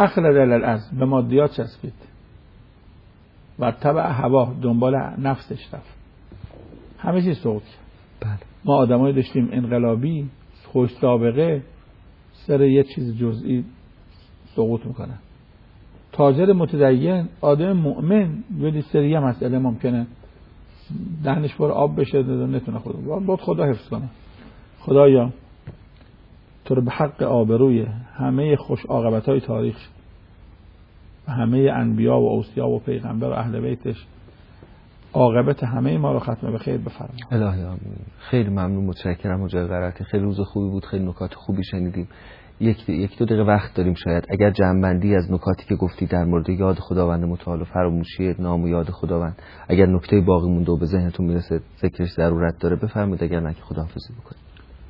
اخلد الارض، به مادیات چسبید و تبع هوا، دنبال نفسش رفت، همه چیز سقوط کرد.
بله.
ما آدمایی داشتیم انقلابی، خوش سابقه، سر یه چیز جزئی سقوط میکنن. تاجر متدین، آدم مؤمن، ولی سر یه مسئله ممکنه دهنش پر آب بشه، نتونه خدا حفظ کنه. خدایا تو رو به حق آبروی همه خوش عاقبت‌های تاریخ و همه انبیا و اوصیا و پیغمبر و اهل بیتش عاقبت همه ما رو ختم به خیر بفرما.
الهی آمین. خیلی ممنون، متشکرم حاج قرائتی. خیلی روز خوبی بود، خیلی نکات خوبی شنیدیم. یک دو دقیقه وقت داریم شاید اگر جمع‌بندی از نکاتی که گفتی در مورد یاد خداوند متعال و فراموشی نام و یاد خداوند، اگر نکته باقی مونده و به ذهنتون میرسه ذکرش ضرورت داره بفرمایید، اگر نه که خداحافظی بکنید.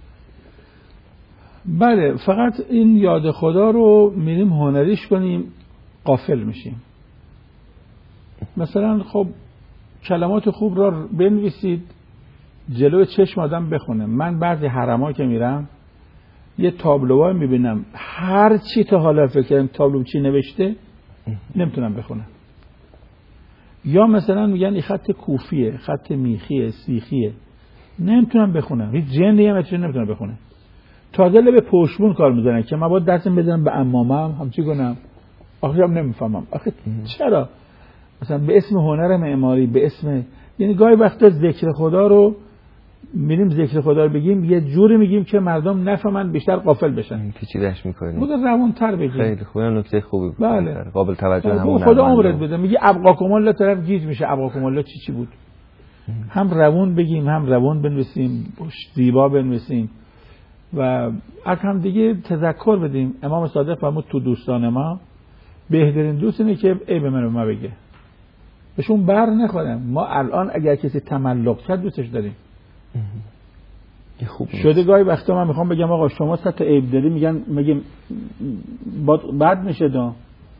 بله، فقط این یاد خدا رو میریم هنریش کنیم، غافل میشیم. مثلا خب کلمات خوب را بنویسید جلوی چشم آدم بخونه. من بعضی حرم‌ها که میرم یه تابلوها میبینم، هر چی تا حالا فکر کردم تابلو چی نوشته نمیتونم بخونم. یا مثلا میگن این خط کوفیه، خط میخیه، سیخیه، نمیتونم بخونم. هیچ جندی هم نمیتونم بخونه. تازه به پشمون کار میزنن که من باید دستم بزنم به عمامم، همچی کنم. آخه هم نمیفهمم. آخه چرا؟ مثلا به اسم هنر معماری، به اسم، یعنی گاهی وقتا ذکر خدا رو میریم ذکر خدا رو بگیم یه جوری میگیم که مردم نفهمن، بیشتر غافل بشن.
پیچیده‌اش می‌کنیم.
بود روان‌تر بگیم.
خیلی خوبه، نکته خوبی بود.
بله.
قابل توجه همون.
خدا عمرت بده. میگه ابقاکم الله، طرف گیج میشه. ابقاکم الله چی بود؟ هم روون بگیم، هم روون بنویسیم، زیبا بنویسیم و از هم دیگه تذکر بدیم. امام صادق فرمود تو دوستان ما بهترین دوست اینه که عیب منو به ما بگه، بهشون بر نخورم. ما الان اگر کسی تملق کرد دوستش داریم.
خوب
شده گاهی وقتا من میخوام بگم آقا شما 100 تا عیب داری، میگم بد میشه. دا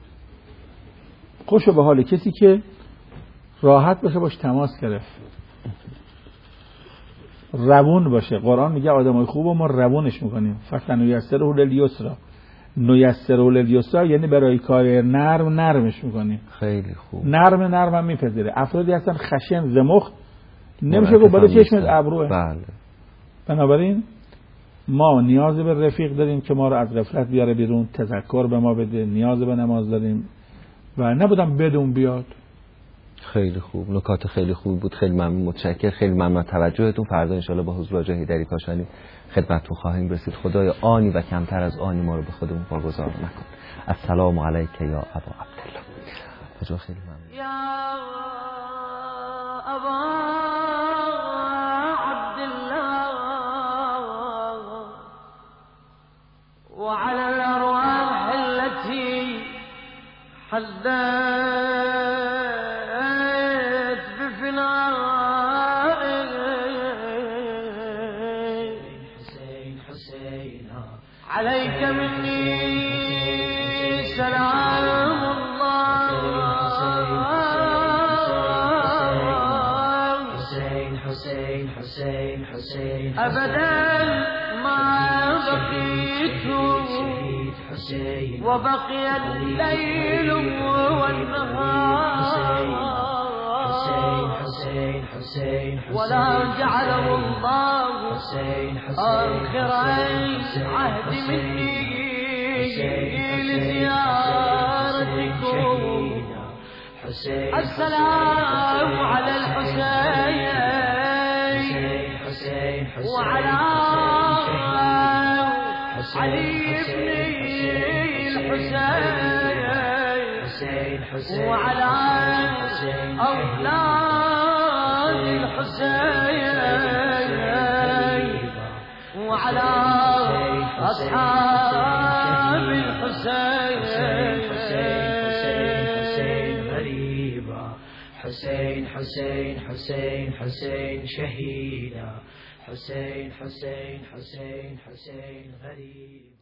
خوشو به حال کسی که راحت باشه باش تماس گرفت، روون باشه. قرآن میگه آدمای خوبو ما روونش میکنیم. فَنُیَسِّرُهُ لِلْیُسْرَىٰ، نُیَسِّرُهُ لِلْیُسْرَىٰ یعنی برای کار نرمش میکنیم.
خیلی خوب.
نرم هم میپذیره. افرادی هستن خشن زمخت، نمیشه گفت بالا چشمت ابروه.
بله.
بنابراین ما نیاز به رفیق داریم که ما رو از غفلت بیاره بیرون، تذکر به ما بده. نیاز به نماز داریم و نبودم بدون بیاد.
خیلی خوب، نکات خیلی خوب بود. خیلی ممنون، متشکرم. خیلی ممنون توجهتون. فردا ان شاءالله با حضور حاج حیدری کاشانی خدمتتون خواهیم رسید. خدای آنی و کمتر از آنی ما رو به خودمون واگذار نکن. السلام علیک یا ابا عبدالله. حاج خیلی ممنون.
یا ابا وعلى الأرواح التي حدثت بفناء حسين حسين عليك مني سلام الله حسين حسين حسين حسين أبدا ما بقيت وبقي الليل والنهار ولا جعله الله آخر عهد مني لزيارتكم. السلام على الحسين وعلى علي بن الحسين وعلى أولاد الحسين وعلى أصحاب الحسين. حسين حسين حسين حسين شهيدا، حسين حسين حسين حسين غريب.